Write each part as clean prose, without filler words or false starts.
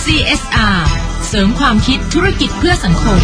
CSR เสริมความคิดธุรกิจเพื่อสังคม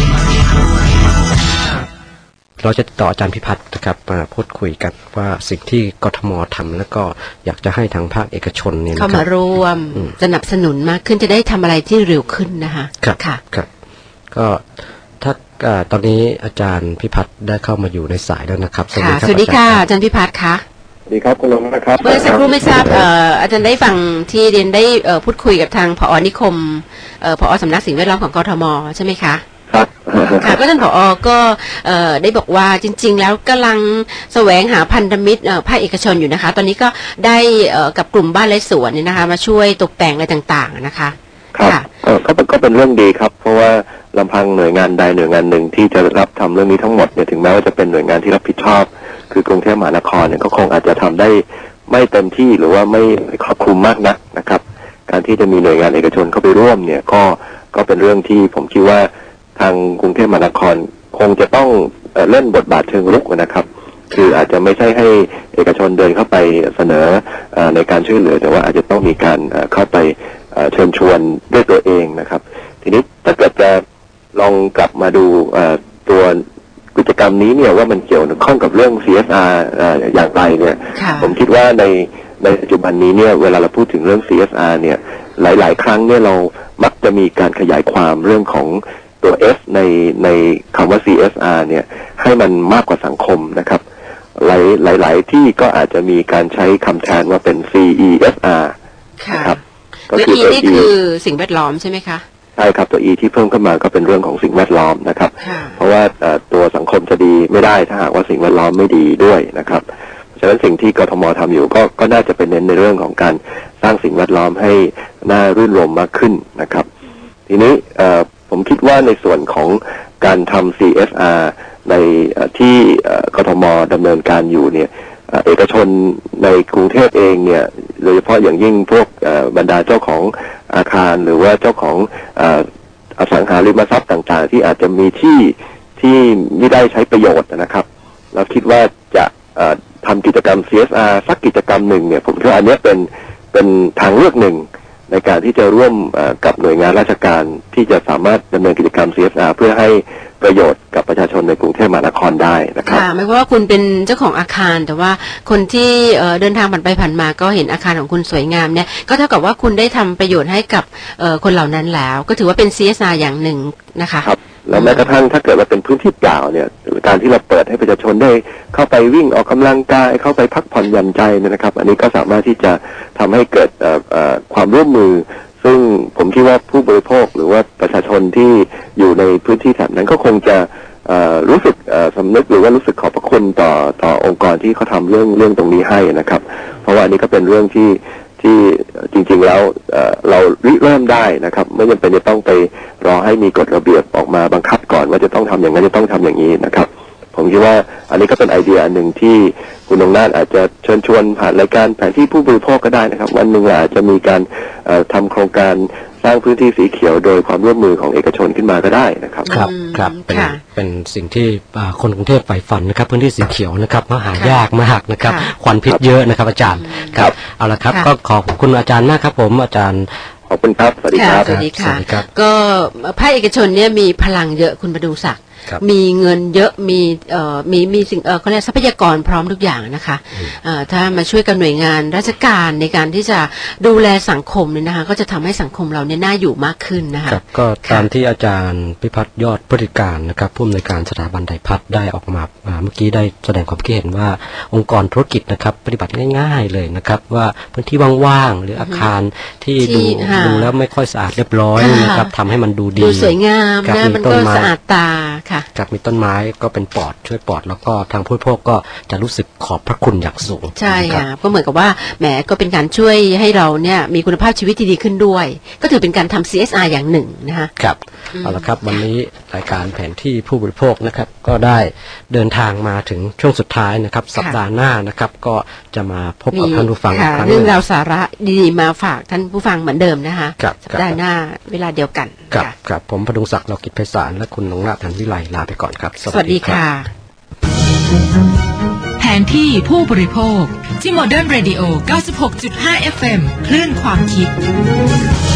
เราจะติดต่ออาจารย์พิพัฒน์นะครับมาพูดคุยกันว่าสิ่งที่กทมทำแล้วก็อยากจะให้ทางภาคเอกชนเนี่ยเข้ามาร่วมสนับสนุนมากขึ้นจะได้ทำอะไรที่เร็วขึ้นนะคะครับครับก็ถ้าตอนนี้อาจารย์พิพัฒน์ได้เข้ามาอยู่ในสายแล้วนะครับสวัสดีค่ะอาจารย์พิพัฒน์คะสวัสดีครับคุณลงนะครับเมื่อสักครู่ไม่ทราบอาจารย์ได้ฟังที่เรียนได้พูดคุยกับทางผอ.นิคมผอ.สำนักสิ่งแวดล้อมของกทมใช่ไหมคะครับค่ะก็ท่านผอ.ก็ได้บอกว่าจริงๆแล้วกำลังแสวงหาพันธมิตรภาคเอกชนอยู่นะคะตอนนี้ก็ได้กับกลุ่มบ้านไร่สวนเนี่ยนะคะมาช่วยตกแต่งอะไรต่างๆนะคะครับก็เป็นเรื่องดีครับเพราะว่าลำพังหน่วยงานใดหน่วยงานหนึ่งที่จะรับทำเรื่องนี้ทั้งหมดเนี่ยถึงแม้ว่าจะเป็นหน่วยงานที่รับผิดชอบคือกรุงเทพมหานครเนี่ยก็คงอาจจะทำได้ไม่เต็มที่หรือว่าไม่ครอบคลุมมากนักนะครับการที่จะมีหน่วยงานเอกชนเข้าไปร่วมเนี่ยก็เป็นเรื่องที่ผมคิดว่าทางกรุงเทพมหานครคงจะต้องเล่นบทบาทเชิงรุกนะครับคืออาจจะไม่ใช่ให้เอกชนเดินเข้าไปเสนอในการช่วยเหลือแต่ว่าอาจจะต้องมีการเข้าไปเชิญชวนด้วยตัวเองนะครับทีนี้ถ้าเกิดจะลองกลับมาดูตัวกิจกรรมนี้เนี่ยว่ามันเกี่ยวข้องกับเรื่อง CSR อย่างไรเนี่ยผมคิดว่าในปัจจุบันนี้เนี่ยเวลาเราพูดถึงเรื่อง CSR เนี่ยหลายๆครั้งเนี่ยเรามักจะมีการขยายความเรื่องของตัว S ในคำว่า CSR เนี่ยให้มันมากกว่าสังคมนะครับหลายที่ก็อาจจะมีการใช้คำแทนว่าเป็น CESR นะครับก็คือตัว E นี่คือสิ่งแวดล้อมใช่ไหมคะใช่ครับตัว E ที่เพิ่มขึ้นมาก็เป็นเรื่องของสิ่งแวดล้อมนะครับเพราะว่าตัวสังคมจะดีไม่ได้ถ้าหากว่าสิ่งแวดล้อมไม่ดีด้วยนะครับฉะนั้นสิ่งที่กทมทำอยู่ก็น่าจะเป็นเน้นในเรื่องของการสร้างสิ่งแวดล้อมให้น่ารื่นรมมากขึ้นนะครับทีนี้ผมคิดว่าในส่วนของการทำ CSR ในที่กทมดำเนินการอยู่เนี่ยเอกชนในกรุงเทพเองเนี่ยโดยเฉพาะอย่างยิ่งพวกบรรดาเจ้าของอาคารหรือว่าเจ้าของอสังหาริมทรัพย์ต่างๆที่อาจจะมีที่ไม่ได้ใช้ประโยชน์นะครับเราคิดว่าจะทำกิจกรรม CSR สักกิจกรรมหนึ่งเนี่ยผมคิดว่าอันนี้เป็นทางเลือกหนึ่งในการที่จะร่วมกับหน่วยงานราชการที่จะสามารถดำเนินกิจกรรม CSR เพื่อให้ประโยชน์กับประชาชนในกรุงเทพมหานครได้นะครับค่ะไม่ว่าคุณเป็นเจ้าของอาคารแต่ว่าคนที่เดินทางผ่านไปผ่านมาก็เห็นอาคารของคุณสวยงามเนี่ยก็เท่ากับว่าคุณได้ทำประโยชน์ให้กับคนเหล่านั้นแล้วก็ถือว่าเป็น CSR อย่างหนึ่งนะคะครับแล้วแม้กระทั่งถ้าเกิดว่าเป็นพื้นที่เปล่าเนี่ยการที่เราเปิดให้ประชาชนได้เข้าไปวิ่งออกกำลังกายเข้าไปพักผ่อนหย่อนใจนะครับอันนี้ก็สามารถที่จะทำให้เกิดความร่วมมือซึ่งผมคิดว่าผู้บริโภคหรือว่าประชาชนที่อยู่ในพื้นที่แถบนั้นก็คงจะรู้สึกสำนึกหรือว่ารู้สึกขอบพระคุณต่อองค์กรที่เขาทำเรื่องตรงนี้ให้นะครับเพราะว่าอันนี้ก็เป็นเรื่องที่จริงๆแล้วเราเริ่มได้นะครับไม่จำเป็นจะต้องไปรอให้มีกฎระเบียบออกมาบังคับก่อนว่าจะต้องทำอย่างนั้นจะต้องทำอย่างนี้นะครับผมคิดว่าอันนี้ก็เป็นไอเดียหนึ่งที่คุณนงนาถอาจจะเชิญชวนผ่านรายการแผนที่ผู้บริโภคก็ได้นะครับวันหนึ่งอาจจะมีการทำโครงการสร้างพื้นที่สีเขียวโดยความร่วมมือของเอกชนขึ้นมาก็ได้นะครับครับเป็นสิ่งที่คนกรุงเทพใฝ่ฝันนะครับพื้นที่สีเขียวนะครับหายากมากนะครับควันพิษเยอะนะครับอาจารย์ครับเอาละครับก็ขอบคุณอาจารย์มากครับผมอาจารย์ขอบคุณครับสวัสดีครับสวัสดีค่ะก็ภาคเอกชนเนี่ยมีพลังเยอะคุณประดูศักดิ์มีเงินเยอะมีสิ่งเขาเรียกทรัพยากรพร้อมทุกอย่างนะคะถ้ามาช่วยกับหน่วยงานราชการในการที่จะดูแลสังคมเนี่ยนะคะก็จะทำให้สังคมเราเนี่ยน่าอยู่มากขึ้นนะคะก็ตามที่อาจารย์พิพัฒน์ยอดพฤติการนะครับผู้อำนวยการสถาบันไทยพัฒน์ได้ออกมาเมื่อกี้ได้แสดงความคิดเห็นว่าองค์กรธุรกิจนะครับปฏิบัติง่ายๆเลยนะครับว่าพื้นที่ว่างๆหรืออาคารที่ดูแล้วไม่ค่อยสะอาดเรียบร้อยนะครับทำให้มันดูดีสวยงามนะมันก็สะอาดตากับมีต้นไม้ก็เป็นปอดช่วยปอดแล้วก็ทางผู้บริโภคก็จะรู้สึกขอบพระคุณอย่างสูงใช่ค่ะก็เหมือนกับว่าแหมก็เป็นการช่วยให้เราเนี่ยมีคุณภาพชีวิตที่ดีขึ้นด้วยก็ถือเป็นการทำ CSR อย่างหนึ่งนะคะครับเอาละครับวันนี้รายการแผนที่ผู้บริโภคนะครับก็ได้เดินทางมาถึงช่วงสุดท้ายนะครับสัปดาห์หน้านะครับก็จะมาพบกับท่านผู้ฟังอีกครั้งเรื่องราวสาระดีๆมาฝากท่านผู้ฟังเหมือนเดิมนะคะสัปดาห์หน้าเวลาเดียวกันครับผมพดุงศักดิ์ เลากิจไพศาลและคุณนงนาถ หันวิไลลาไปก่อนครับสวัสดีค่ะแผนที่ผู้บริโภคที่ Modern Radio 96.5 FM คลื่นความคิด